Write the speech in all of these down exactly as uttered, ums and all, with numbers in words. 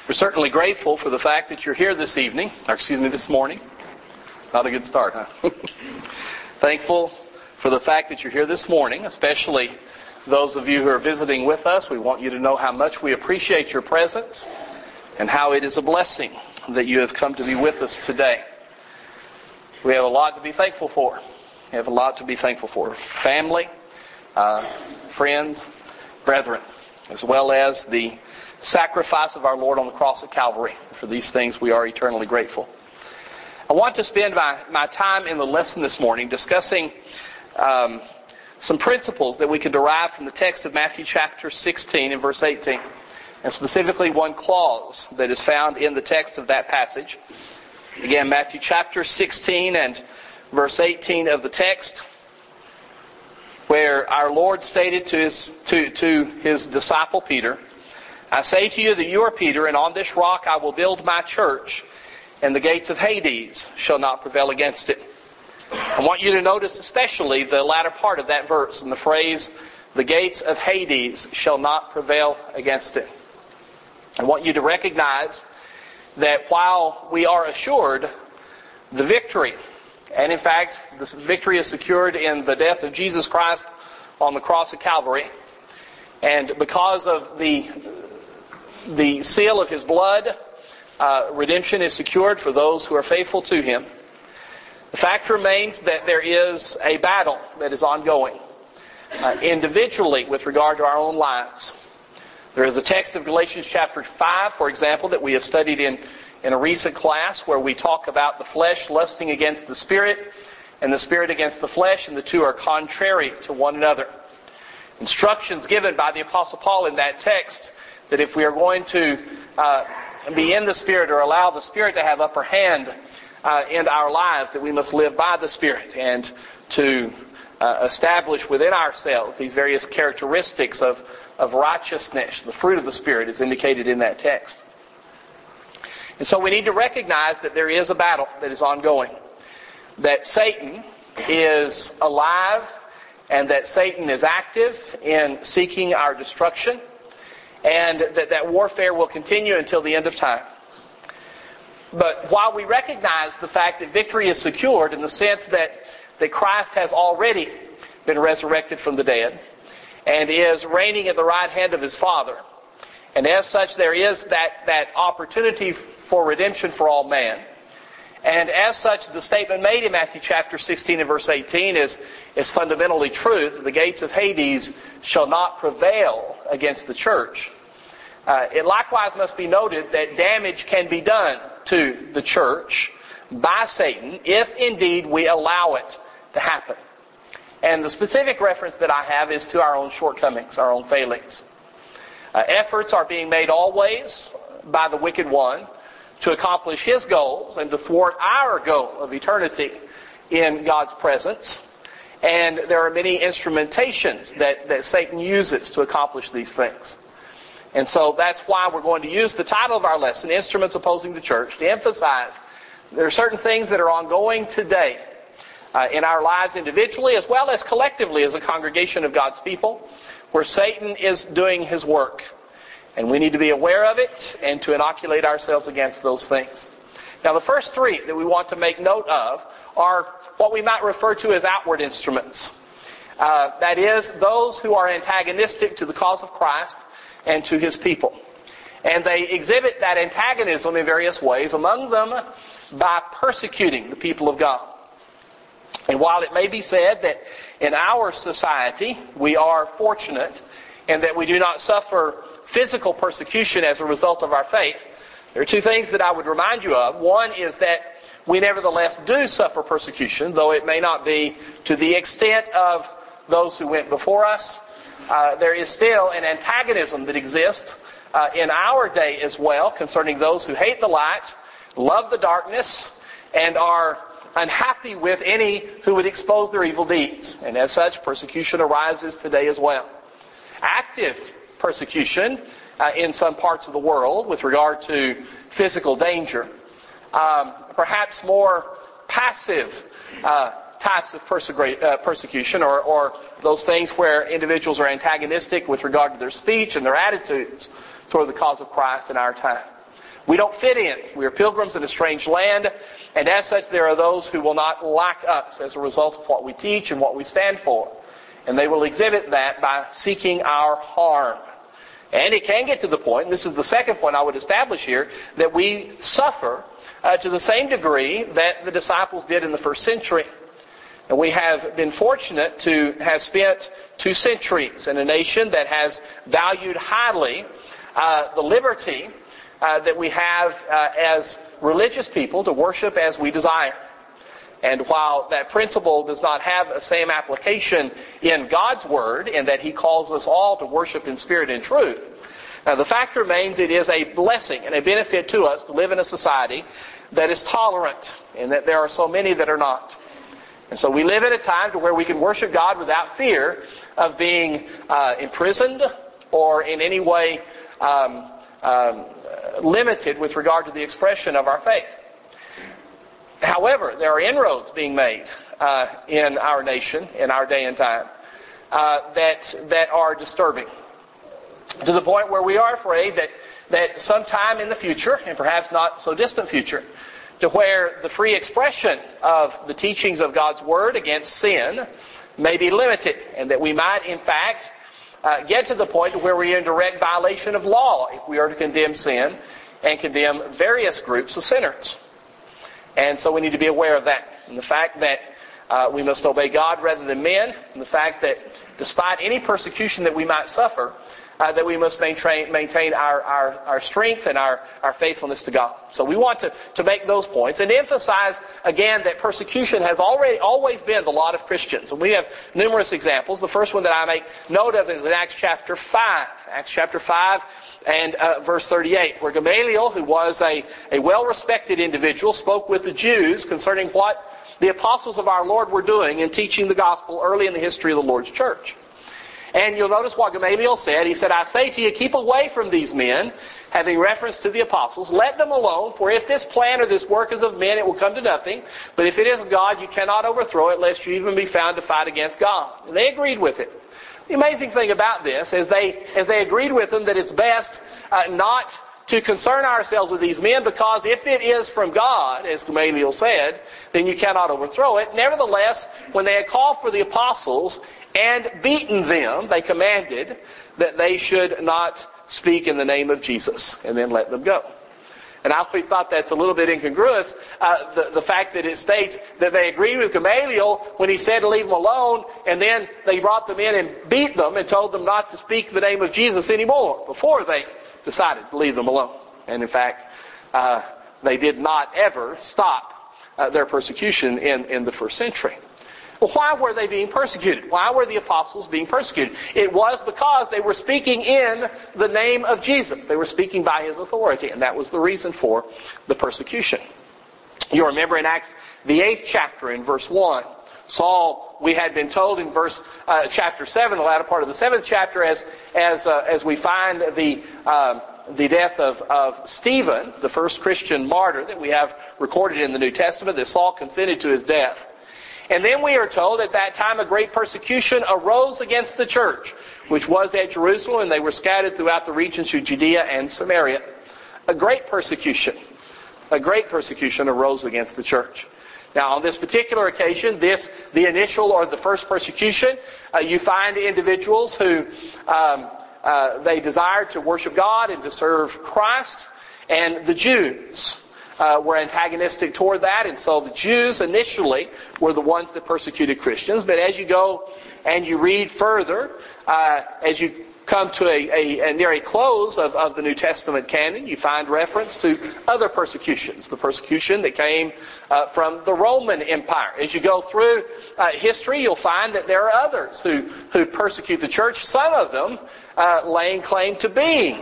We're certainly grateful for the fact that you're here this evening, or excuse me, this morning. Not a good start, huh? Thankful for the fact that you're here this morning, especially those of you who are visiting with us. We want you to know how much we appreciate your presence and how it is a blessing that you have come to be with us today. We have a lot to be thankful for. We have a lot to be thankful for. Family, uh, friends, brethren, as well as the sacrifice of our Lord on the cross at Calvary. For these things we are eternally grateful. I want to spend my, my time in the lesson this morning discussing um, some principles that we can derive from the text of Matthew chapter sixteen and verse eighteen. And specifically one clause that is found in the text of that passage. Again, Matthew chapter sixteen and verse eighteen of the text, where our Lord stated to his, to, to his disciple Peter, I say to you that you are Peter, and on this rock I will build my church, and the gates of Hades shall not prevail against it. I want you to notice especially the latter part of that verse, and the phrase, the gates of Hades shall not prevail against it. I want you to recognize that while we are assured the victory, and in fact this victory is secured in the death of Jesus Christ on the cross of Calvary, and because of the the seal of His blood, uh, redemption is secured for those who are faithful to Him. The fact remains that there is a battle that is ongoing, uh, individually with regard to our own lives. There is a text of Galatians chapter five, for example, that we have studied in, in a recent class, where we talk about the flesh lusting against the Spirit and the Spirit against the flesh, and the two are contrary to one another. Instructions given by the Apostle Paul in that text that if we are going to uh, be in the Spirit, or allow the Spirit to have upper hand uh, in our lives, that we must live by the Spirit, and to uh, establish within ourselves these various characteristics of, of righteousness. The fruit of the Spirit is indicated in that text. And so we need to recognize that there is a battle that is ongoing, that Satan is alive, and that Satan is active in seeking our destruction, and that that warfare will continue until the end of time. But while we recognize the fact that victory is secured in the sense that, that Christ has already been resurrected from the dead and is reigning at the right hand of His Father, and as such there is that, that opportunity for redemption for all man, and as such the statement made in Matthew chapter sixteen and verse eighteen is, is fundamentally true, that the gates of Hades shall not prevail against the church. Uh, it likewise must be noted that damage can be done to the church by Satan if indeed we allow it to happen. And the specific reference that I have is to our own shortcomings, our own failings. Uh, efforts are being made always by the wicked one to accomplish his goals and to thwart our goal of eternity in God's presence. And there are many instrumentations that, that Satan uses to accomplish these things. And so that's why we're going to use the title of our lesson, Instruments Opposing the Church, to emphasize there are certain things that are ongoing today uh, in our lives individually as well as collectively as a congregation of God's people, where Satan is doing his work. And we need to be aware of it and to inoculate ourselves against those things. Now the first three that we want to make note of are what we might refer to as outward instruments. Uh, that is, those who are antagonistic to the cause of Christ and to His people. And they exhibit that antagonism in various ways, among them by persecuting the people of God. And while it may be said that in our society we are fortunate and that we do not suffer physical persecution as a result of our faith, there are two things that I would remind you of. One is that we nevertheless do suffer persecution, though it may not be to the extent of those who went before us. Uh, there is still an antagonism that exists uh, in our day as well concerning those who hate the light, love the darkness, and are unhappy with any who would expose their evil deeds. And as such, persecution arises today as well. Active persecution uh, in some parts of the world with regard to physical danger. Um, perhaps more passive uh, types of persecu- uh, persecution or, or those things where individuals are antagonistic with regard to their speech and their attitudes toward the cause of Christ in our time. We don't fit in. We are pilgrims in a strange land, and as such there are those who will not like us as a result of what we teach and what we stand for. And they will exhibit that by seeking our harm. And it can get to the point, and this is the second point I would establish here, that we suffer uh, to the same degree that the disciples did in the first century. And we have been fortunate to have spent two centuries in a nation that has valued highly uh, the liberty uh, that we have uh, as religious people to worship as we desire. And while that principle does not have the same application in God's Word, in that He calls us all to worship in spirit and truth, now the fact remains it is a blessing and a benefit to us to live in a society that is tolerant, and that there are so many that are not. And so we live at a time to where we can worship God without fear of being uh, imprisoned or in any way um, um, limited with regard to the expression of our faith. However, there are inroads being made uh, in our nation, in our day and time, uh, that that are disturbing. To the point where we are afraid that, that sometime in the future, and perhaps not so distant future, to where the free expression of the teachings of God's Word against sin may be limited, and that we might, in fact, uh, get to the point where we are in direct violation of law if we are to condemn sin and condemn various groups of sinners. And so we need to be aware of that. And the fact that uh, we must obey God rather than men, and the fact that despite any persecution that we might suffer, uh, that we must maintain, maintain our, our, our strength and our, our faithfulness to God. So we want to, to make those points and emphasize again that persecution has already always been the lot of Christians. And we have numerous examples. The first one that I make note of is in Acts chapter five. Acts chapter five. And uh, verse thirty-eight, where Gamaliel, who was a, a well-respected individual, spoke with the Jews concerning what the apostles of our Lord were doing in teaching the gospel early in the history of the Lord's church. And you'll notice what Gamaliel said. He said, I say to you, keep away from these men, having reference to the apostles. Let them alone, for if this plan or this work is of men, it will come to nothing. But if it is of God, you cannot overthrow it, lest you even be found to fight against God. And they agreed with it. The amazing thing about this is they, as they agreed with them that it's best uh, not to concern ourselves with these men, because if it is from God, as Gamaliel said, then you cannot overthrow it. Nevertheless, when they had called for the apostles and beaten them, they commanded that they should not speak in the name of Jesus, and then let them go. And I always thought that's a little bit incongruous, uh, the, the fact that it states that they agreed with Gamaliel when he said to leave them alone, and then they brought them in and beat them and told them not to speak the name of Jesus anymore before they decided to leave them alone. And in fact, uh, they did not ever stop uh, their persecution in, in the first century. Well, why were they being persecuted? Why were the apostles being persecuted? It was because they were speaking in the name of Jesus. They were speaking by His authority, and that was the reason for the persecution. You remember in Acts, the eighth chapter, in verse one, Saul, we had been told in verse uh, chapter seven, the latter part of the seventh chapter, as as uh, as we find the uh, the death of, of Stephen, the first Christian martyr that we have recorded in the New Testament, that Saul consented to his death. And then we are told at that time a great persecution arose against the church, which was at Jerusalem, and they were scattered throughout the regions of Judea and Samaria. A great persecution, a great persecution arose against the church. Now, on this particular occasion, this, the initial or the first persecution, uh, you find individuals who, um, uh, they desired to worship God and to serve Christ, and the Jews Uh, were antagonistic toward that, and so the Jews initially were the ones that persecuted Christians. But as you go and you read further, uh, as you come to a, a, a near a close of, of the New Testament canon, you find reference to other persecutions. The persecution that came uh, from the Roman Empire. As you go through uh, history, you'll find that there are others who, who persecute the church, some of them uh, laying claim to being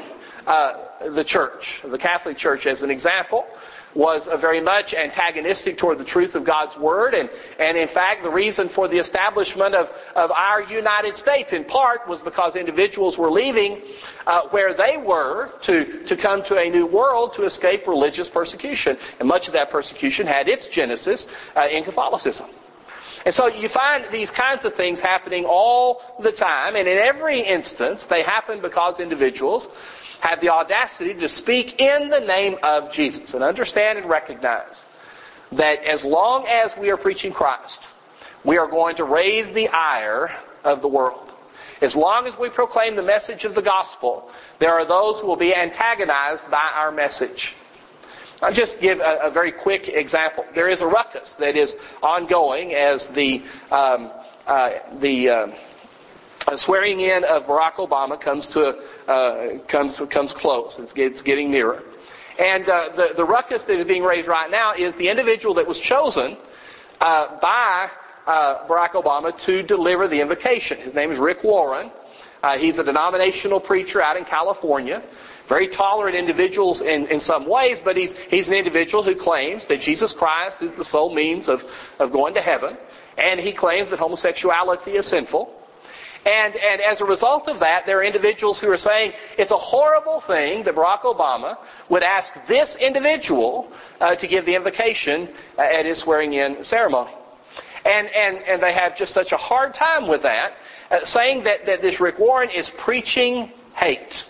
uh, the church. The Catholic Church, as an example, was uh, very much antagonistic toward the truth of God's Word. And, and in fact, the reason for the establishment of, of our United States, in part, was because individuals were leaving uh, where they were to, to come to a new world to escape religious persecution. And much of that persecution had its genesis uh, in Catholicism. And so you find these kinds of things happening all the time, and in every instance they happen because individuals have the audacity to speak in the name of Jesus. And understand and recognize that as long as we are preaching Christ, we are going to raise the ire of the world. As long as we proclaim the message of the gospel, there are those who will be antagonized by our message. I'll just give a, a very quick example. There is a ruckus that is ongoing as the um, uh, the uh, swearing in of Barack Obama comes to a, uh, comes comes close. It's, it's getting nearer, and uh, the the ruckus that is being raised right now is the individual that was chosen uh, by uh, Barack Obama to deliver the invocation. His name is Rick Warren. Uh, he's a denominational preacher out in California. Very tolerant individuals in, in some ways, but he's he's an individual who claims that Jesus Christ is the sole means of, of going to heaven. And he claims that homosexuality is sinful. And and as a result of that, there are individuals who are saying it's a horrible thing that Barack Obama would ask this individual uh, to give the invocation uh, at his swearing-in ceremony. And, and, and they have just such a hard time with that, uh, saying that, that this Rick Warren is preaching hate.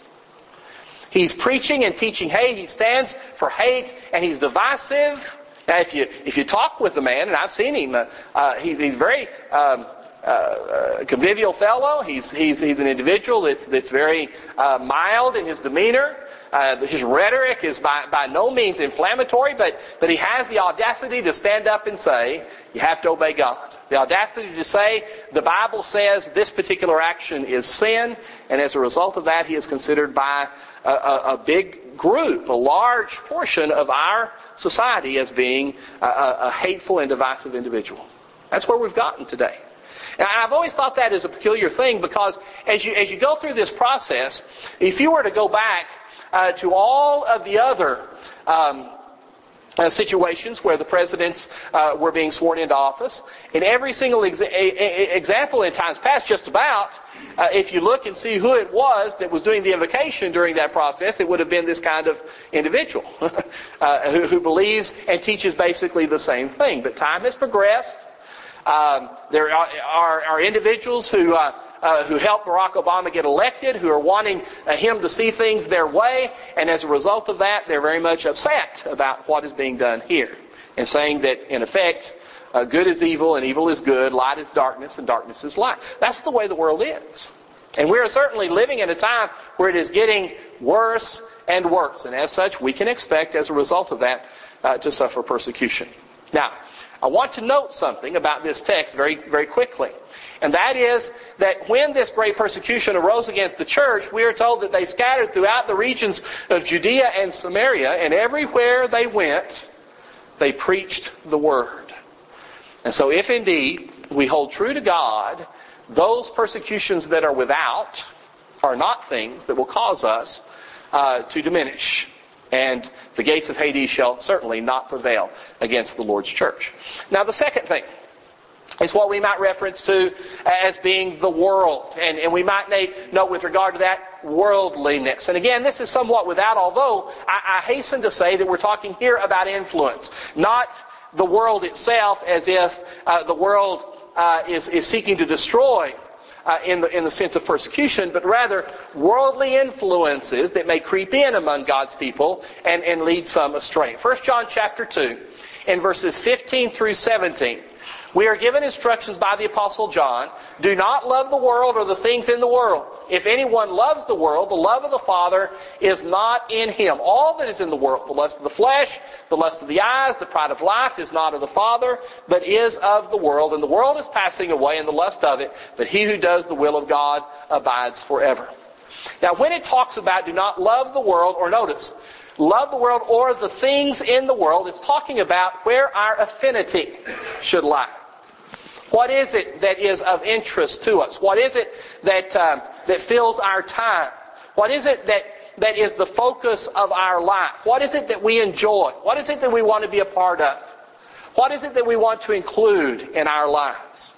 He's preaching and teaching hate. He stands for hate, and he's divisive. Now, if you if you talk with the man, and I've seen him, uh, uh, he's he's very um, uh, convivial fellow. He's he's he's an individual that's that's very uh, mild in his demeanor. Uh, his rhetoric is by by no means inflammatory, but but he has the audacity to stand up and say, you have to obey God. The audacity to say, the Bible says this particular action is sin, and as a result of that, he is considered by a, a, a big group, a large portion of our society as being a, a, a hateful and divisive individual. That's where we've gotten today. And I've always thought that is a peculiar thing, because as you as you go through this process, if you were to go back uh, to all of the other um, Uh, situations where the presidents uh, were being sworn into office. In every single exa- a- a- example in times past, just about, uh, if you look and see who it was that was doing the invocation during that process, it would have been this kind of individual uh, who, who believes and teaches basically the same thing. But time has progressed. Um, there are, are, are individuals who uh, uh, who helped Barack Obama get elected, who are wanting uh, him to see things their way, and as a result of that, they're very much upset about what is being done here, and saying that, in effect, uh, good is evil and evil is good, light is darkness and darkness is light. That's the way the world is. And we are certainly living in a time where it is getting worse and worse, and as such, we can expect, as a result of that, uh, to suffer persecution. Now, I want to note something about this text very, very quickly. And that is that when this great persecution arose against the church, we are told that they scattered throughout the regions of Judea and Samaria, and everywhere they went, they preached the word. And so if indeed we hold true to God, those persecutions that are without are not things that will cause us uh, to diminish. And the gates of Hades shall certainly not prevail against the Lord's church. Now, the second thing is what we might reference to as being the world. And, and we might note with regard to that, worldliness. And again, this is somewhat without, although I, I hasten to say that we're talking here about influence, not the world itself as if uh, the world uh, is, is seeking to destroy Uh, in the in the sense of persecution, but rather worldly influences that may creep in among God's people and, and lead some astray. First John chapter two, in verses fifteen through seventeen, we are given instructions by the Apostle John, do not love the world or the things in the world. If anyone loves the world, the love of the Father is not in him. All that is in the world, the lust of the flesh, the lust of the eyes, the pride of life, is not of the Father, but is of the world. And the world is passing away and the lust of it, but he who does the will of God abides forever. Now, when it talks about do not love the world, or notice, love the world or the things in the world, it's talking about where our affinity should lie. What is it that is of interest to us? What is it that um, that fills our time? What is it that, that is the focus of our life? What is it that we enjoy? What is it that we want to be a part of? What is it that we want to include in our lives?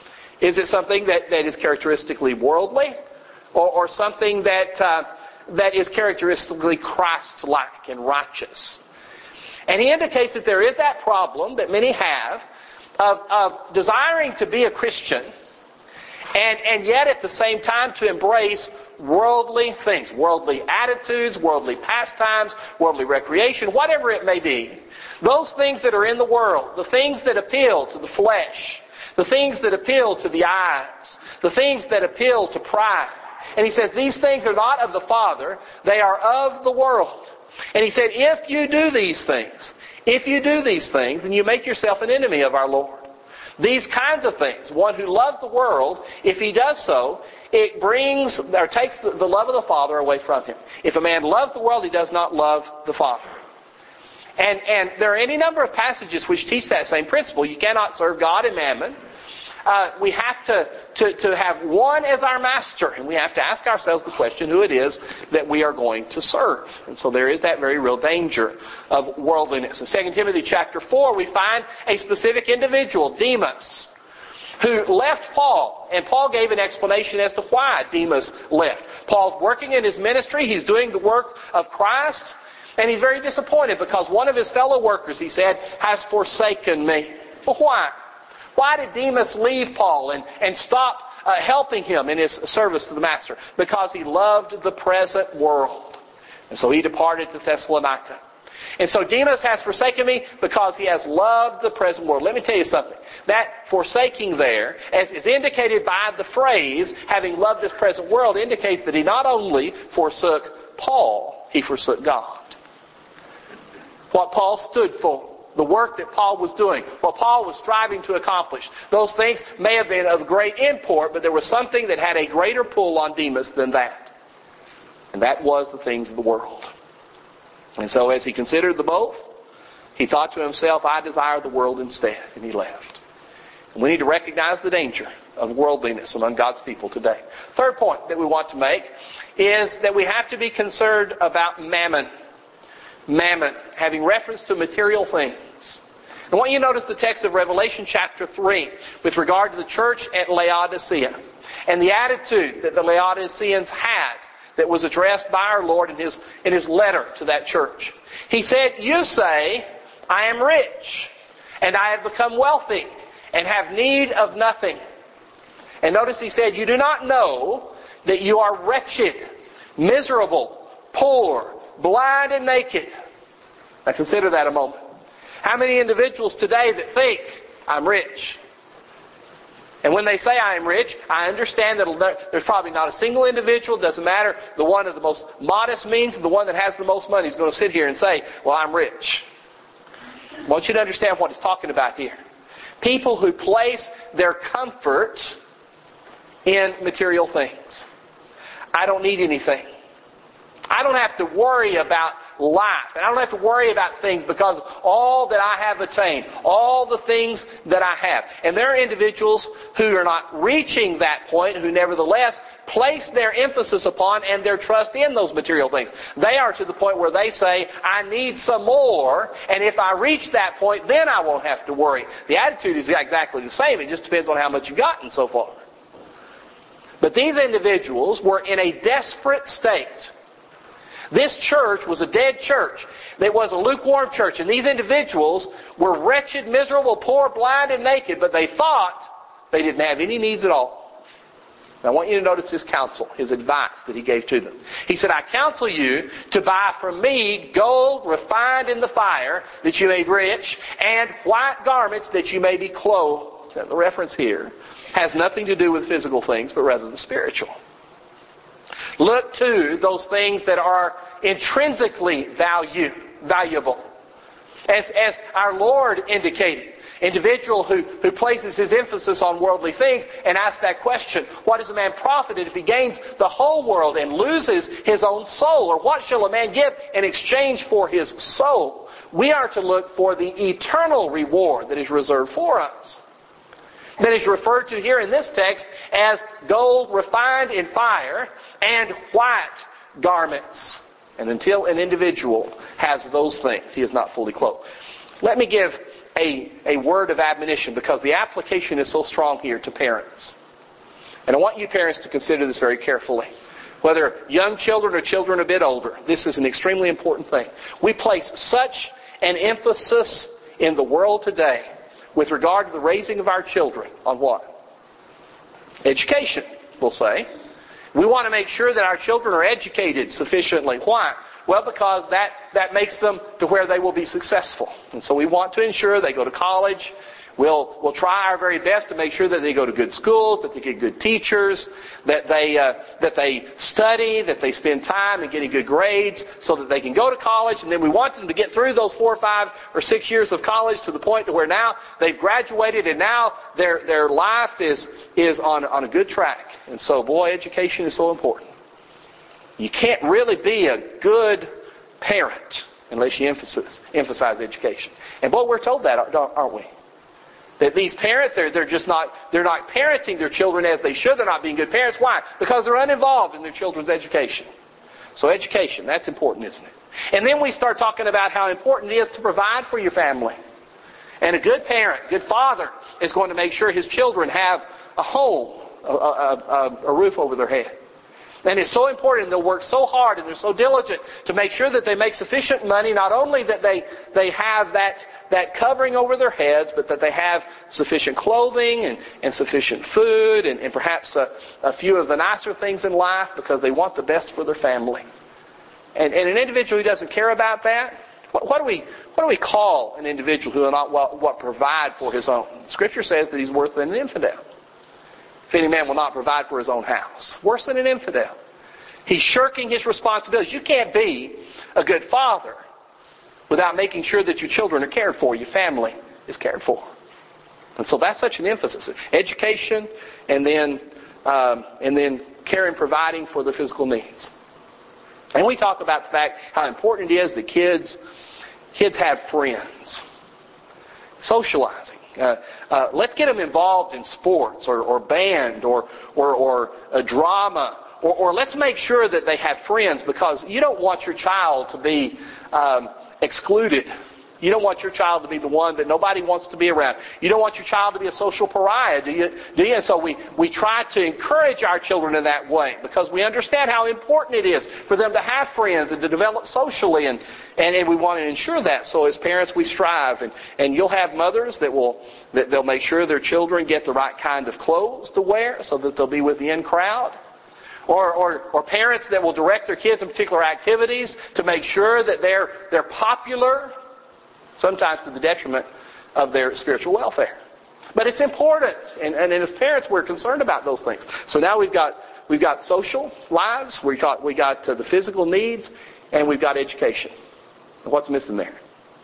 Is it something that, that is characteristically worldly? Or, or something that uh, that is characteristically Christ-like and righteous? And he indicates that there is that problem that many have, of, of desiring to be a Christian and, and yet at the same time to embrace worldly things, worldly attitudes, worldly pastimes, worldly recreation, whatever it may be. Those things that are in the world, the things that appeal to the flesh, the things that appeal to the eyes, the things that appeal to pride. And he says these things are not of the Father, they are of the world. And he said if you do these things, if you do these things, then you make yourself an enemy of our Lord. These kinds of things, one who loves the world, if he does so, it brings or takes the, the love of the Father away from him. If a man loves the world, he does not love the Father. And, and there are any number of passages which teach that same principle. You cannot serve God and mammon. Uh, we have to, to, to have one as our master. And we have to ask ourselves the question who it is that we are going to serve. And so there is that very real danger of worldliness. In Second Timothy chapter four, we find a specific individual, Demas, who left Paul. And Paul gave an explanation as to why Demas left. Paul's working in his ministry. He's doing the work of Christ. And he's very disappointed because one of his fellow workers, he said, has forsaken me. Well, why? Why did Demas leave Paul and, and stop uh, helping him in his service to the Master? Because he loved the present world. And so he departed to Thessalonica. And so Demas has forsaken me because he has loved the present world. Let me tell you something. That forsaking there, as is indicated by the phrase, having loved this present world, indicates that he not only forsook Paul, he forsook God. What Paul stood for, the work that Paul was doing, what Paul was striving to accomplish, those things may have been of great import, but there was something that had a greater pull on Demas than that. And that was the things of the world. And so as he considered the both, he thought to himself, I desire the world instead. And he left. And we need to recognize the danger of worldliness among God's people today. Third point that we want to make is that we have to be concerned about mammon. Mammon, having reference to material things. I want you to notice the text of Revelation chapter three with regard to the church at Laodicea and the attitude that the Laodiceans had that was addressed by our Lord in his, in his letter to that church. He said, you say, I am rich, and I have become wealthy, and have need of nothing. And notice he said, you do not know that you are wretched, miserable, poor, blind and naked. Now consider that a moment. How many individuals today that think, I'm rich? And when they say I am rich, I understand that there's probably not a single individual, doesn't matter, the one of the most modest means, the one that has the most money is going to sit here and say, well, I'm rich. I want you to understand what he's talking about here. People who place their comfort in material things. I don't need anything. I don't have to worry about life. And I don't have to worry about things because of all that I have attained. All the things that I have. And there are individuals who are not reaching that point, who nevertheless place their emphasis upon and their trust in those material things. They are to the point where they say, I need some more, and if I reach that point, then I won't have to worry. The attitude is exactly the same. It just depends on how much you've gotten so far. But these individuals were in a desperate state. This church was a dead church. It was a lukewarm church. And these individuals were wretched, miserable, poor, blind, and naked. But they thought they didn't have any needs at all. Now I want you to notice his counsel, his advice that he gave to them. He said, I counsel you to buy from me gold refined in the fire, that you may be rich, and white garments, that you may be clothed. Now, the reference here has nothing to do with physical things, but rather the spiritual. Look to those things that are intrinsically value, valuable. As, as our Lord indicated, individual who, who places his emphasis on worldly things and asks that question, what is a man profited if he gains the whole world and loses his own soul? Or what shall a man give in exchange for his soul? We are to look for the eternal reward that is reserved for us. That is referred to here in this text as gold refined in fire and white garments. And until an individual has those things, he is not fully clothed. Let me give a, a word of admonition, because the application is so strong here to parents. And I want you parents to consider this very carefully. Whether young children or children a bit older, this is an extremely important thing. We place such an emphasis in the world today with regard to the raising of our children on what? Education, we'll say. We want to make sure that our children are educated sufficiently. Why? Well, because that, that makes them to where they will be successful. And so we want to ensure they go to college. We'll, we'll try our very best to make sure that they go to good schools, that they get good teachers, that they, uh, that they study, that they spend time in getting good grades so that they can go to college. And then we want them to get through those four or five or six years of college to the point to where now they've graduated and now their, their life is, is on, on a good track. And so, boy, education is so important. You can't really be a good parent unless you emphasize, emphasize education. And boy, we're told that, aren't we? That these parents, they're, they're just not, they're not parenting their children as they should. They're not being good parents. Why? Because they're uninvolved in their children's education. So education, that's important, isn't it? And then we start talking about how important it is to provide for your family. And a good parent, good father, is going to make sure his children have a home, a, a, a, a roof over their head. And it's so important, and they'll work so hard, and they're so diligent to make sure that they make sufficient money, not only that they, they have that, that covering over their heads, but that they have sufficient clothing and, and sufficient food and, and perhaps a, a few of the nicer things in life because they want the best for their family. And, and an individual who doesn't care about that, what, what do we what do we call an individual who will not what, what provide for his own? Scripture says that he's worse than an infidel. If any man will not provide for his own house. Worse than an infidel. He's shirking his responsibilities. You can't be a good father without making sure that your children are cared for, your family is cared for. And so that's such an emphasis. Education and then um, and then care and providing for the physical needs. And we talk about the fact how important it is that kids, kids have friends. Socializing. Uh, uh, let's get them involved in sports or, or band or or, or a drama, or, or let's make sure that they have friends, because you don't want your child to be um, excluded. You don't want your child to be the one that nobody wants to be around. You don't want your child to be a social pariah, do you? Do you? And so we, we try to encourage our children in that way, because we understand how important it is for them to have friends and to develop socially, and, and, and we want to ensure that. So as parents, we strive. And, and you'll have mothers that will that they'll make sure their children get the right kind of clothes to wear so that they'll be with the in crowd. Or, or, or parents that will direct their kids in particular activities to make sure that they're they're popular, sometimes to the detriment of their spiritual welfare. But it's important, and, and as parents, we're concerned about those things. So now we've got we've got social lives, we got we got uh, the physical needs, and we've got education. What's missing there?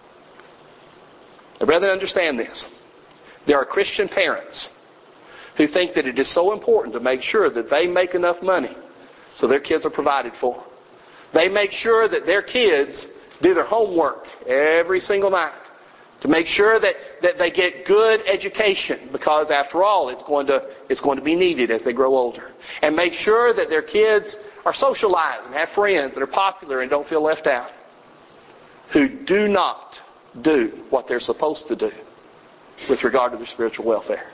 Now, brethren, understand this: there are Christian parents who think that it is so important to make sure that they make enough money so their kids are provided for. They make sure that their kids do their homework every single night to make sure that, that they get good education, because after all, it's going to it's going to be needed as they grow older. And make sure that their kids are socialized and have friends that are popular and don't feel left out. Who do not do what they're supposed to do with regard to their spiritual welfare.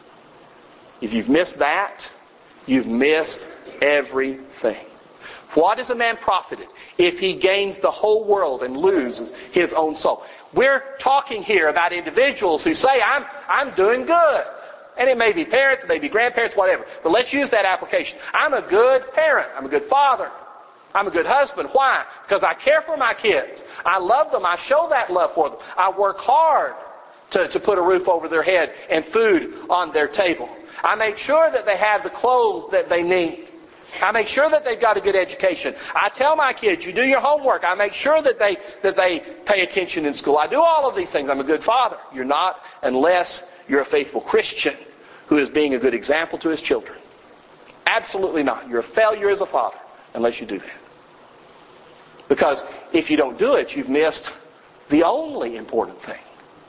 If you've missed that, you've missed everything. What is a man profited if he gains the whole world and loses his own soul? We're talking here about individuals who say, I'm, I'm doing good. And it may be parents, it may be grandparents, whatever. But let's use that application. I'm a good parent. I'm a good father. I'm a good husband. Why? Because I care for my kids. I love them. I show that love for them. I work hard to, to put a roof over their head and food on their table. I make sure that they have the clothes that they need. I make sure that they've got a good education. I tell my kids, you do your homework. I make sure that they that they pay attention in school. I do all of these things. I'm a good father. You're not unless you're a faithful Christian who is being a good example to his children. Absolutely not. You're a failure as a father unless you do that. Because if you don't do it, you've missed the only important thing.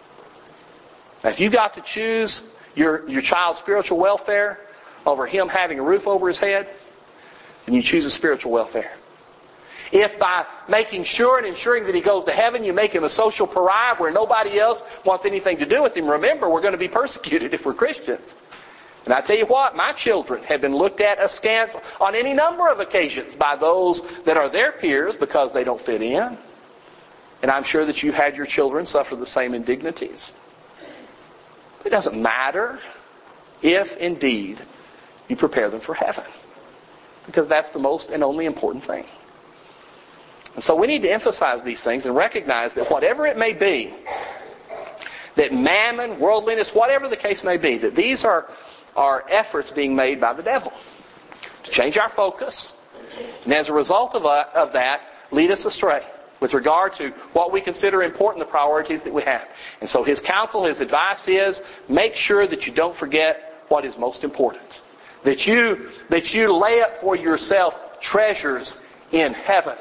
Now, if you've got to choose your, your child's spiritual welfare over him having a roof over his head, then you choose a spiritual welfare. If by making sure and ensuring that he goes to heaven, you make him a social pariah where nobody else wants anything to do with him, remember, we're going to be persecuted if we're Christians. And I tell you what, my children have been looked at askance on any number of occasions by those that are their peers because they don't fit in. And I'm sure that you had your children suffer the same indignities. It doesn't matter if indeed you prepare them for heaven. Because that's the most and only important thing. And so we need to emphasize these things and recognize that whatever it may be, that mammon, worldliness, whatever the case may be, that these are, are efforts being made by the devil to change our focus, and as a result of, uh, of that, lead us astray with regard to what we consider important, the priorities that we have. And so his counsel, his advice is, make sure that you don't forget what is most important. That you, that you lay up for yourself treasures in heaven,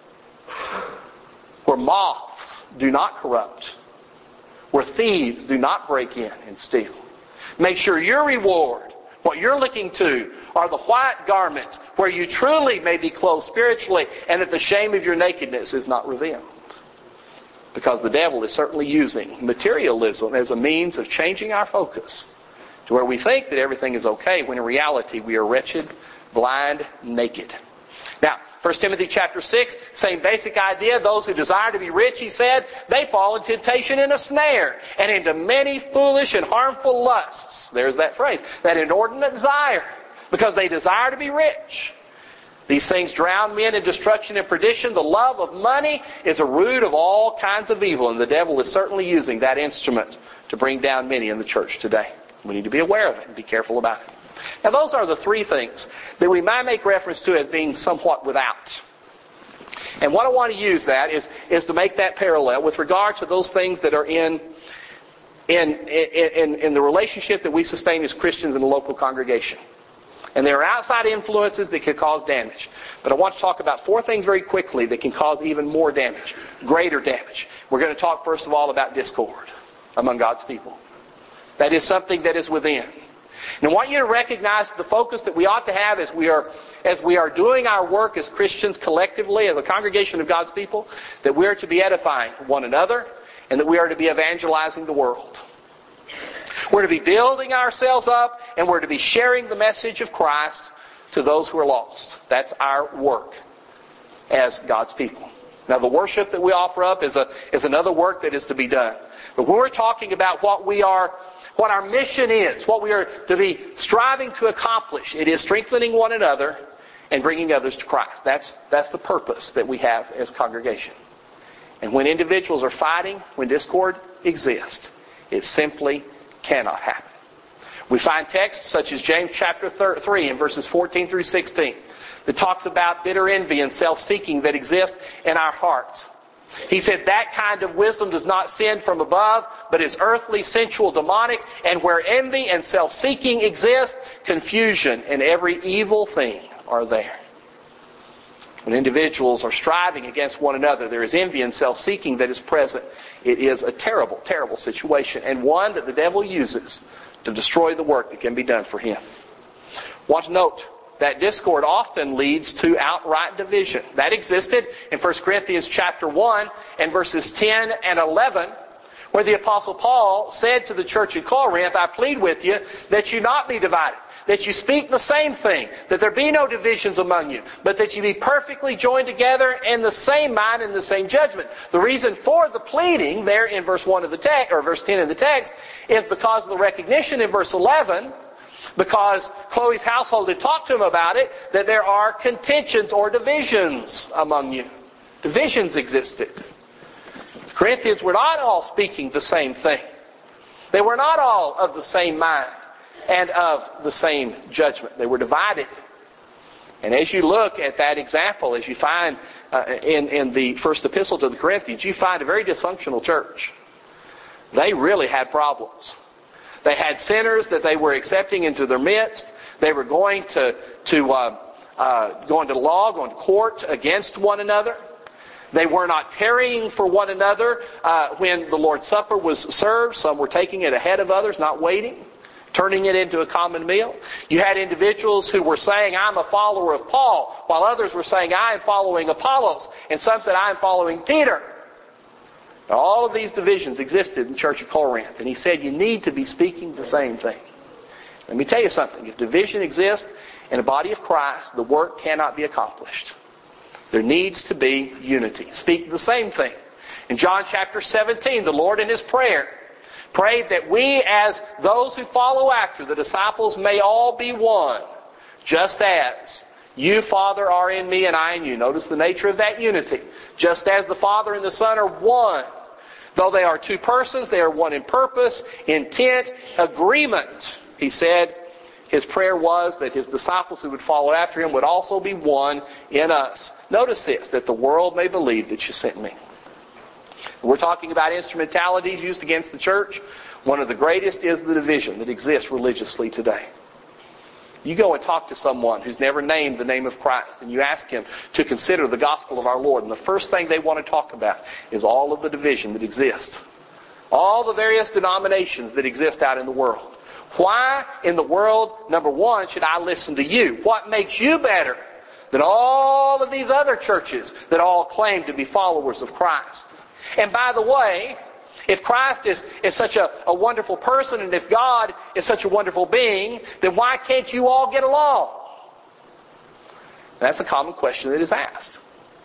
where moths do not corrupt, where thieves do not break in and steal. Make sure your reward, what you're looking to, are the white garments where you truly may be clothed spiritually and that the shame of your nakedness is not revealed. Because the devil is certainly using materialism as a means of changing our focus to where we think that everything is okay when in reality we are wretched, blind, naked. Now, First Timothy chapter six, same basic idea. Those who desire to be rich, he said, they fall in temptation and a snare, and into many foolish and harmful lusts. There's that phrase. That inordinate desire. Because they desire to be rich. These things drown men in destruction and perdition. The love of money is a root of all kinds of evil, and the devil is certainly using that instrument to bring down many in the church today. We need to be aware of it and be careful about it. Now those are the three things that we might make reference to as being somewhat without. And what I want to use that is, is to make that parallel with regard to those things that are in, in, in, in the relationship that we sustain as Christians in the local congregation. And there are outside influences that can cause damage. But I want to talk about four things very quickly that can cause even more damage, greater damage. We're going to talk first of all about discord among God's people. That is something that is within. And I want you to recognize the focus that we ought to have as we are as we are doing our work as Christians collectively, as a congregation of God's people, that we are to be edifying one another and that we are to be evangelizing the world. We're to be building ourselves up and we're to be sharing the message of Christ to those who are lost. That's our work as God's people. Now the worship that we offer up is a is another work that is to be done. But when we're talking about what we are What our mission is, what we are to be striving to accomplish, it is strengthening one another and bringing others to Christ. That's, that's the purpose that we have as congregation. And when individuals are fighting, when discord exists, it simply cannot happen. We find texts such as James chapter three and verses fourteen through sixteen that talks about bitter envy and self-seeking that exist in our hearts. He said that kind of wisdom does not send from above, but is earthly, sensual, demonic, and where envy and self-seeking exist, confusion and every evil thing are there. When individuals are striving against one another, there is envy and self-seeking that is present. It is a terrible, terrible situation, and one that the devil uses to destroy the work that can be done for him. I want to note that discord often leads to outright division. That existed in First Corinthians chapter one and verses ten and eleven, where the Apostle Paul said to the church at Corinth, I plead with you that you not be divided, that you speak the same thing, that there be no divisions among you, but that you be perfectly joined together in the same mind and the same judgment. The reason for the pleading there in verse one of the text, or verse ten of the text, is because of the recognition in verse eleven, because Chloe's household had talked to him about it, that there are contentions or divisions among you. Divisions existed. The Corinthians were not all speaking the same thing. They were not all of the same mind and of the same judgment. They were divided. And as you look at that example, as you find uh, in, in the first epistle to the Corinthians, you find a very dysfunctional church. They really had problems. They had sinners that they were accepting into their midst. They were going to, to uh, uh, going to law, going to court against one another. They were not tarrying for one another uh, when the Lord's Supper was served. Some were taking it ahead of others, not waiting, turning it into a common meal. You had individuals who were saying, I'm a follower of Paul, while others were saying, I am following Apollos, and some said, I am following Peter. All of these divisions existed in the church of Corinth. And he said, you need to be speaking the same thing. Let me tell you something. If division exists in a body of Christ, the work cannot be accomplished. There needs to be unity. Speak the same thing. In John chapter seventeen, the Lord in His prayer prayed that we, as those who follow after the disciples, may all be one, just as you, Father, are in me and I in you. Notice the nature of that unity. Just as the Father and the Son are one. Though they are two persons, they are one in purpose, intent, agreement. He said his prayer was that his disciples who would follow after him would also be one in us. Notice this, that the world may believe that you sent me. We're talking about instrumentalities used against the church. One of the greatest is the division that exists religiously today. You go and talk to someone who's never named the name of Christ, and you ask him to consider the gospel of our Lord, and the first thing they want to talk about is all of the division that exists. All the various denominations that exist out in the world. Why in the world, number one, should I listen to you? What makes you better than all of these other churches that all claim to be followers of Christ? And by the way, if Christ is, is such a, a wonderful person, and if God is such a wonderful being, then why can't you all get along? That's a common question that is asked.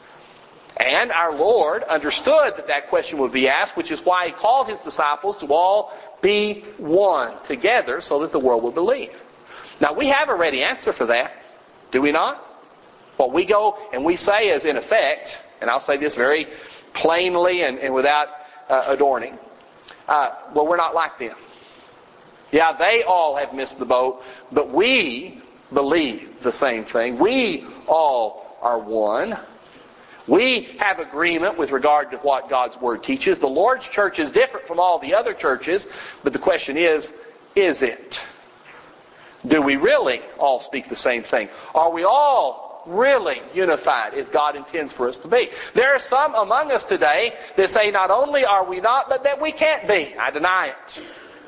And our Lord understood that that question would be asked, which is why He called His disciples to all be one together so that the world would believe. Now we have a ready answer for that, do we not? What we go and we say is in effect, and I'll say this very plainly and, and without uh, adorning, uh, well, we're not like them. Yeah, they all have missed the boat, but we believe the same thing. We all are one. We have agreement with regard to what God's Word teaches. The Lord's church is different from all the other churches, but the question is, is it? Do we really all speak the same thing? Are we all really unified as God intends for us to be? There are some among us today that say not only are we not, but that we can't be. I deny it.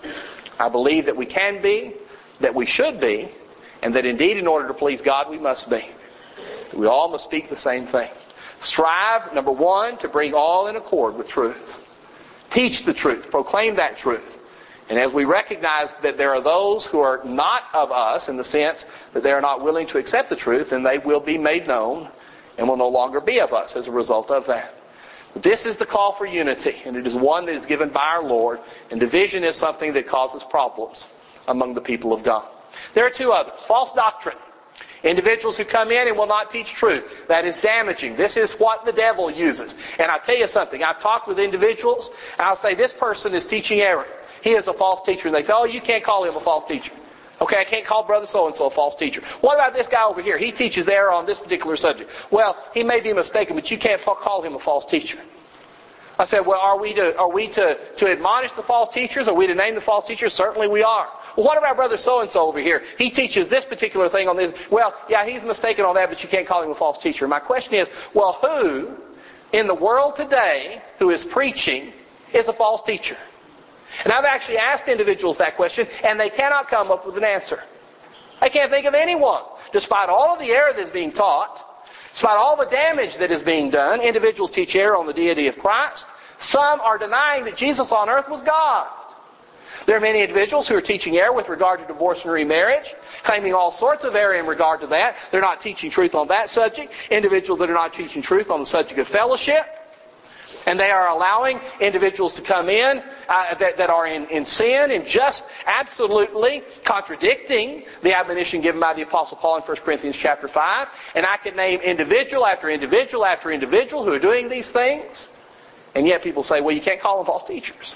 I believe that we can be, that we should be, and that indeed in order to please God we must be. We all must speak the same thing. Strive, number one, to bring all in accord with truth. Teach the truth. Proclaim that truth. And as we recognize that there are those who are not of us in the sense that they are not willing to accept the truth, then they will be made known and will no longer be of us as a result of that. But this is the call for unity, and it is one that is given by our Lord, and division is something that causes problems among the people of God. There are two others. False doctrine. Individuals who come in and will not teach truth. That is damaging. This is what the devil uses. And I'll tell you something. I've talked with individuals, and I'll say, this person is teaching error. He is a false teacher. And they say, oh, you can't call him a false teacher. Okay, I can't call brother so-and-so a false teacher. What about this guy over here? He teaches error on this particular subject. Well, he may be mistaken, but you can't call him a false teacher. I said, well, are we to are we to, to admonish the false teachers? Are we to name the false teachers? Certainly we are. Well, what about brother so-and-so over here? He teaches this particular thing on this. Well, yeah, he's mistaken on that, but you can't call him a false teacher. My question is, well, who in the world today who is preaching is a false teacher? And I've actually asked individuals that question, and they cannot come up with an answer. They can't think of anyone. Despite all of the error that is being taught, despite all the damage that is being done, individuals teach error on the deity of Christ. Some are denying that Jesus on earth was God. There are many individuals who are teaching error with regard to divorce and remarriage, claiming all sorts of error in regard to that. They're not teaching truth on that subject. Individuals that are not teaching truth on the subject of fellowship. And they are allowing individuals to come in uh, that, that are in, in sin and just absolutely contradicting the admonition given by the Apostle Paul in First Corinthians chapter five. And I could name individual after individual after individual who are doing these things. And yet people say, well, you can't call them false teachers.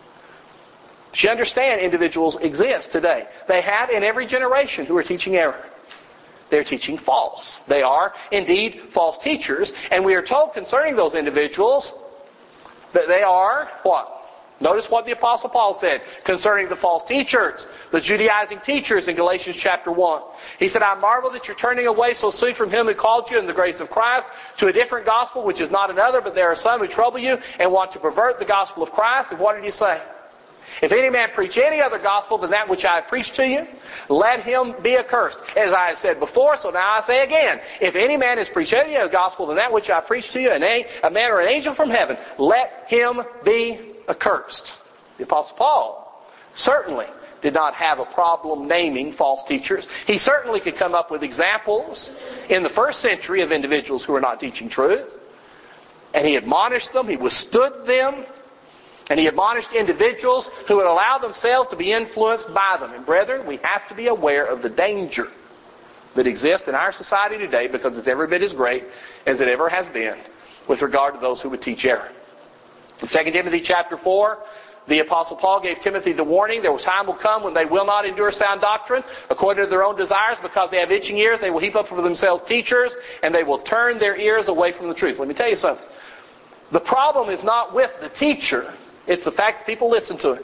But you understand individuals exist today. They have in every generation who are teaching error. They're teaching false. They are indeed false teachers. And we are told concerning those individuals that they are what? Notice what the Apostle Paul said concerning the false teachers, the Judaizing teachers in Galatians chapter one. He said, I marvel that you're turning away so soon from Him who called you in the grace of Christ to a different gospel, which is not another, but there are some who trouble you and want to pervert the gospel of Christ. And what did he say? If any man preach any other gospel than that which I have preached to you, let him be accursed. As I have said before, so now I say again. If any man has preached any other gospel than that which I have preached to you, an a, a man or an angel from heaven, let him be accursed. The Apostle Paul certainly did not have a problem naming false teachers. He certainly could come up with examples in the first century of individuals who were not teaching truth. And he admonished them. He withstood them. And he admonished individuals who would allow themselves to be influenced by them. And brethren, we have to be aware of the danger that exists in our society today, because it's every bit as great as it ever has been with regard to those who would teach error. In Second Timothy chapter four, the Apostle Paul gave Timothy the warning, there will time will come when they will not endure sound doctrine according to their own desires, because they have itching ears. They will heap up for themselves teachers, and they will turn their ears away from the truth. Let me tell you something. The problem is not with the teacher. It's the fact that people listen to it.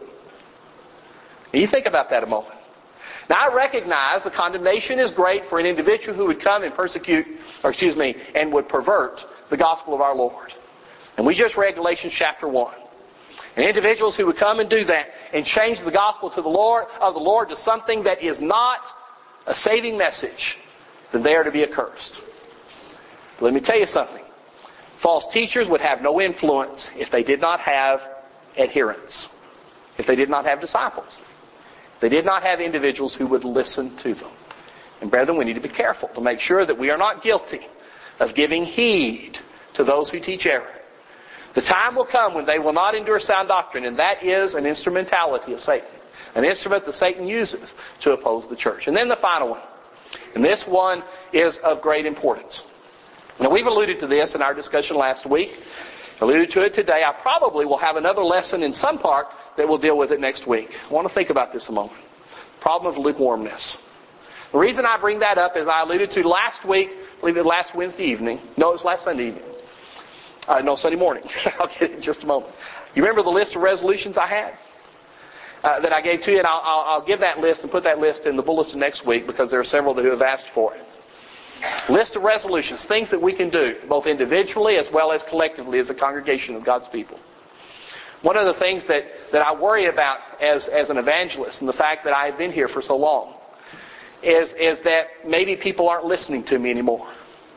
And you think about that a moment. Now, I recognize the condemnation is great for an individual who would come and persecute, or excuse me, and would pervert the gospel of our Lord. And we just read Galatians chapter one. And individuals who would come and do that and change the gospel to the Lord of the Lord to something that is not a saving message, then they are to be accursed. But let me tell you something. False teachers would have no influence if they did not have adherents, if they did not have disciples. They did not have individuals who would listen to them. And brethren, we need to be careful to make sure that we are not guilty of giving heed to those who teach error. The time will come when they will not endure sound doctrine, and that is an instrumentality of Satan. An instrument that Satan uses to oppose the church. And then the final one. And this one is of great importance. Now, we've alluded to this in our discussion last week. Alluded to it today. I probably will have another lesson in some part that will deal with it next week. I want to think about this a moment. Problem of lukewarmness. The reason I bring that up is I alluded to last week, I believe it was last Wednesday evening. No, it was last Sunday evening. Uh, no, Sunday morning. I'll get it in just a moment. You remember the list of resolutions I had? Uh, that I gave to you, and I'll, I'll, I'll give that list and put that list in the bulletin next week, because there are several who have asked for it. List of resolutions, things that we can do, both individually as well as collectively as a congregation of God's people. One of the things that, that I worry about as, as an evangelist, and the fact that I've been here for so long, is, is that maybe people aren't listening to me anymore.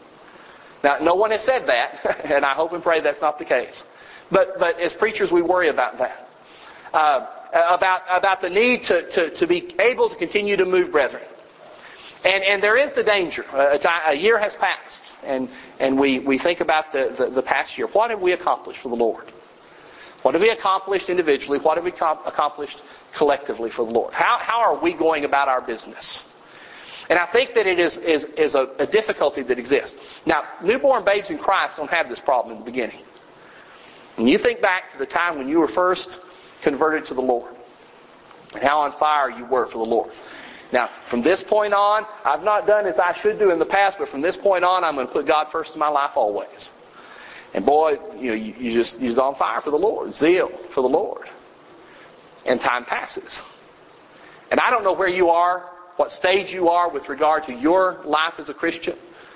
Now, no one has said that, and I hope and pray that's not the case. But, but as preachers, we worry about that. Uh, about, about the need to, to, to be able to continue to move brethren. And, and there is the danger. A, a year has passed, and, and we, we think about the, the, the past year. What have we accomplished for the Lord? What have we accomplished individually? What have we com- accomplished collectively for the Lord? How, how are we going about our business? And I think that it is, is, is a, a difficulty that exists. Now, newborn babes in Christ don't have this problem in the beginning. When you think back to the time when you were first converted to the Lord, and how on fire you were for the Lord. Now, from this point on, I've not done as I should do in the past, but from this point on, I'm going to put God first in my life always. And boy, you know, you, you just you're on fire for the Lord, zeal for the Lord. And time passes. And I don't know where you are, what stage you are with regard to your life as a Christian.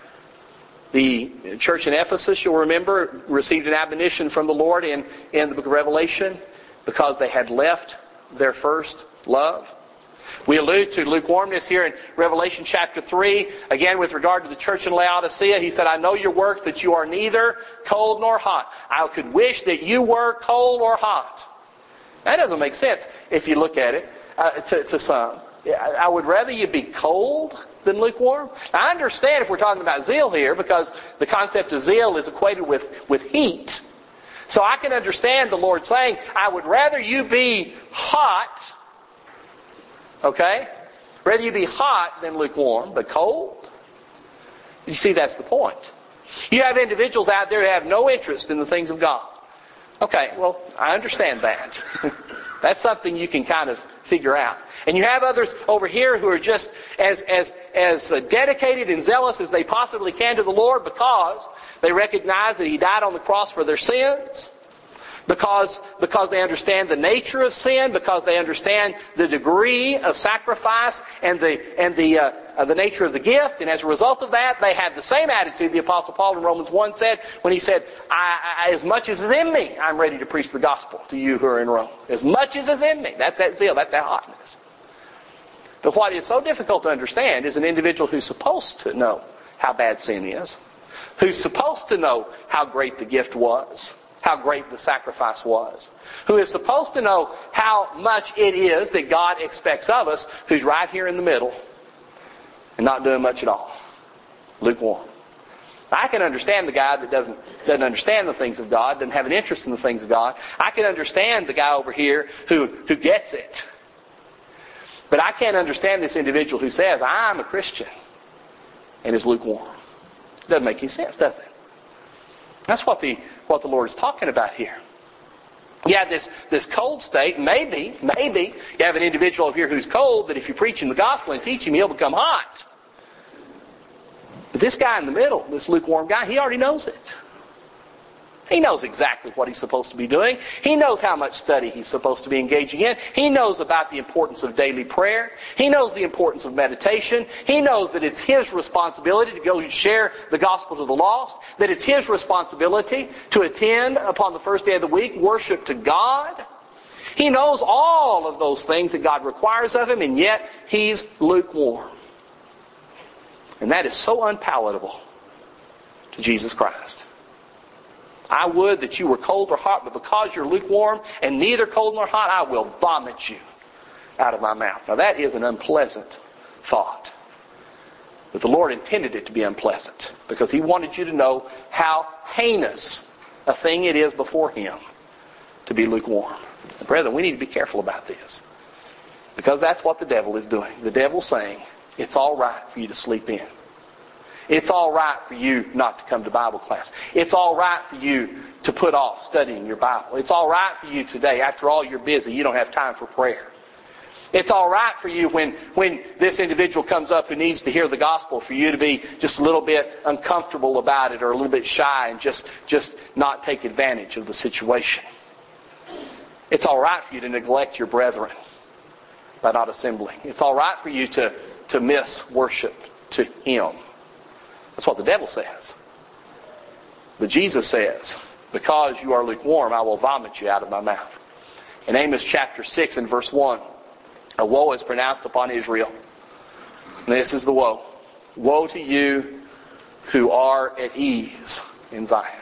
The church in Ephesus, you'll remember, received an admonition from the Lord in, in the book of Revelation because they had left their first love. We allude to lukewarmness here in Revelation chapter three. Again, with regard to the church in Laodicea, he said, I know your works, that you are neither cold nor hot. I could wish that you were cold or hot. That doesn't make sense if you look at it uh, to, to some. I would rather you be cold than lukewarm. Now, I understand if we're talking about zeal here, because the concept of zeal is equated with, with heat. So I can understand the Lord saying, I would rather you be hot. Okay? Rather you be hot than lukewarm, but cold. You see, that's the point. You have individuals out there who have no interest in the things of God. Okay, well, I understand that. That's something you can kind of figure out. And you have others over here who are just as, as, as dedicated and zealous as they possibly can to the Lord, because they recognize that He died on the cross for their sins. Because, because they understand the nature of sin, because they understand the degree of sacrifice and the, and the, uh, uh, the nature of the gift. And as a result of that, they have the same attitude the Apostle Paul in Romans one said when he said, I, I, as much as is in me, I'm ready to preach the gospel to you who are in Rome. As much as is in me. That's that zeal. That's that hotness. But what is so difficult to understand is an individual who's supposed to know how bad sin is, who's supposed to know how great the gift was, how great the sacrifice was, who is supposed to know how much it is that God expects of us, who's right here in the middle and not doing much at all. Lukewarm. I can understand the guy that doesn't doesn't understand the things of God, doesn't have an interest in the things of God. I can understand the guy over here who, who gets it. But I can't understand this individual who says, I'm a Christian, and is lukewarm. It doesn't make any sense, does it? That's what the what the Lord is talking about here. You have this, this cold state. Maybe, maybe you have an individual over here who's cold, that if you preach him the gospel and teach him, he'll become hot. But this guy in the middle, this lukewarm guy, he already knows it. He knows exactly what he's supposed to be doing. He knows how much study he's supposed to be engaging in. He knows about the importance of daily prayer. He knows the importance of meditation. He knows that it's his responsibility to go and share the gospel to the lost. That it's his responsibility to attend upon the first day of the week worship to God. He knows all of those things that God requires of him, and yet he's lukewarm. And that is so unpalatable to Jesus Christ. I would that you were cold or hot, but because you're lukewarm and neither cold nor hot, I will vomit you out of my mouth. Now that is an unpleasant thought. But the Lord intended it to be unpleasant because He wanted you to know how heinous a thing it is before Him to be lukewarm. And brethren, we need to be careful about this. Because that's what the devil is doing. The devil's saying, it's all right for you to sleep in. It's all right for you not to come to Bible class. It's all right for you to put off studying your Bible. It's all right for you today. After all, you're busy. You don't have time for prayer. It's all right for you when, when this individual comes up who needs to hear the gospel for you to be just a little bit uncomfortable about it or a little bit shy and just, just not take advantage of the situation. It's all right for you to neglect your brethren by not assembling. It's all right for you to, to miss worship to Him. That's what the devil says. But Jesus says, because you are lukewarm, I will vomit you out of my mouth. In Amos chapter six and verse one, a woe is pronounced upon Israel. And this is the woe. Woe to you who are at ease in Zion.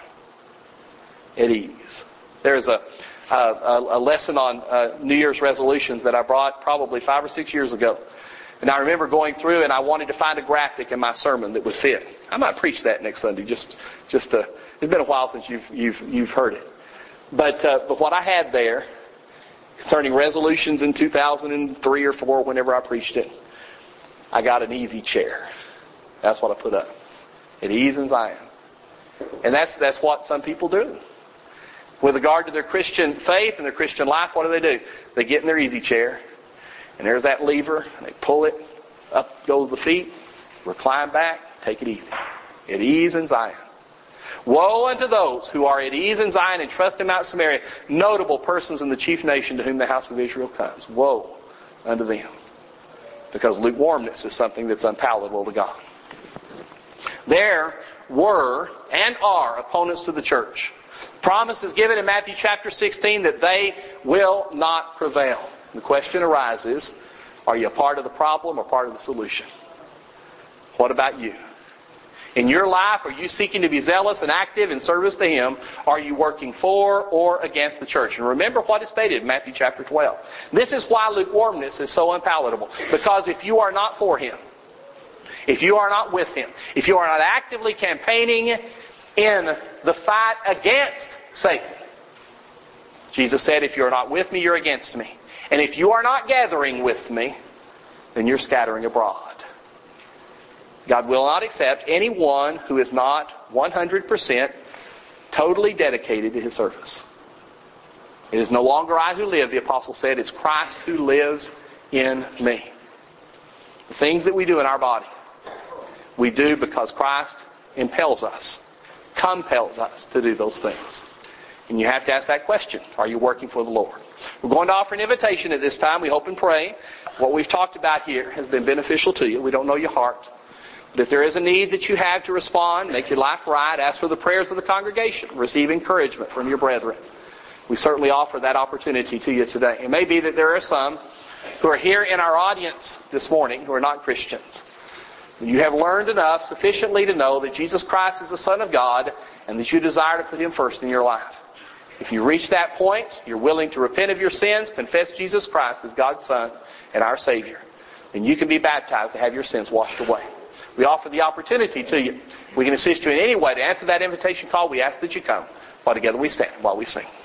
At ease. There's a, a, a lesson on uh, New Year's resolutions that I brought probably five or six years ago. And I remember going through and I wanted to find a graphic in my sermon that would fit. I might preach that next Sunday. Just, just uh, it's been a while since you've you've you've heard it. But uh, but what I had there concerning resolutions in two thousand three or four, whenever I preached it, I got an easy chair. That's what I put up. At ease in Zion. And that's that's what some people do. With regard to their Christian faith and their Christian life, what do they do? They get in their easy chair. And there's that lever. They pull it. Up go the feet. Recline back. Take it easy. At ease in Zion. Woe unto those who are at ease in Zion and trust in Mount Samaria, notable persons in the chief nation to whom the house of Israel comes. Woe unto them. Because lukewarmness is something that's unpalatable to God. There were and are opponents to the church. Promise is given in Matthew chapter sixteen that they will not prevail. The question arises, are you a part of the problem or part of the solution? What about you? In your life, are you seeking to be zealous and active in service to Him? Are you working for or against the church? And remember what is stated in Matthew chapter twelve. This is why lukewarmness is so unpalatable. Because if you are not for Him, if you are not with Him, if you are not actively campaigning in the fight against Satan, Jesus said, if you are not with me, you're against me. And if you are not gathering with me, then you're scattering abroad. God will not accept anyone who is not one hundred percent totally dedicated to His service. It is no longer I who live, the apostle said, it's Christ who lives in me. The things that we do in our body, we do because Christ impels us, compels us to do those things. And you have to ask that question, are you working for the Lord? We're going to offer an invitation at this time. We hope and pray what we've talked about here has been beneficial to you. We don't know your heart. But if there is a need that you have to respond, make your life right, ask for the prayers of the congregation, receive encouragement from your brethren. We certainly offer that opportunity to you today. It may be that there are some who are here in our audience this morning who are not Christians. You have learned enough sufficiently to know that Jesus Christ is the Son of God and that you desire to put Him first in your life. If you reach that point, you're willing to repent of your sins, confess Jesus Christ as God's Son and our Savior, then you can be baptized to have your sins washed away. We offer the opportunity to you. We can assist you in any way. To answer that invitation call, we ask that you come while together we stand, while we sing.